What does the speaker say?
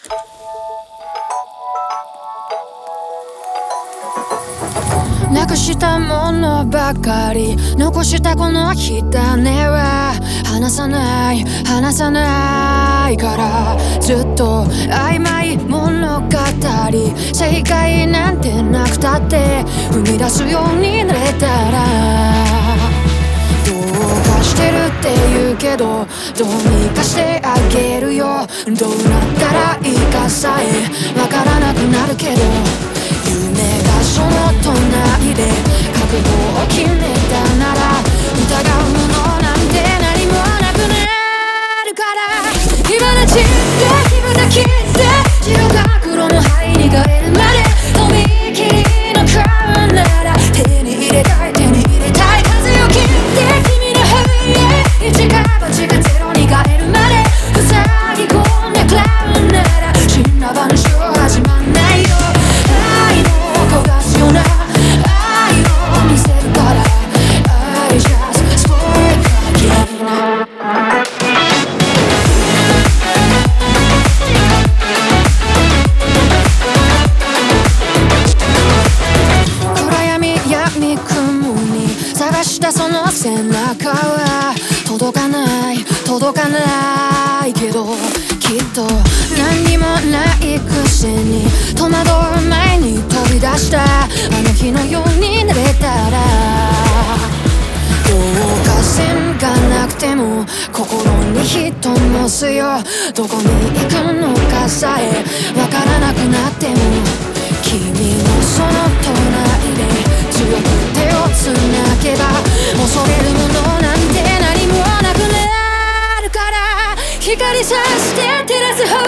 なくしたものばかり残したこの火種は離さないからずっと曖昧物語正解なんてなくたって踏み出すようになれたらどうかしてるって言うけどどうにかしてあげるよどうなったらいいかさえわからなくなるけど夢がその隣で覚悟を決めたなら疑うものなんて何もなくなるから火花散って火花切って白か黒の灰に変えるまでとびきりの顔なら手に入れたい風を切って君の部屋一か八がゼロに変えるまで塞ぎ込んだクラウンなら死んだ話は始まんないよ愛の焦がすような愛を見せるから I just spoil again暗闇闇雲に探したその背中は届かないけどきっと何にもないくせに戸惑う前に飛び出したあの日のようになれたらどうか線がなくても心に火灯すよどこに行くのかさえわからなくなっても君のその隣で強く手をつなげば恐れるものなんて何もなくなるから光さして照らす方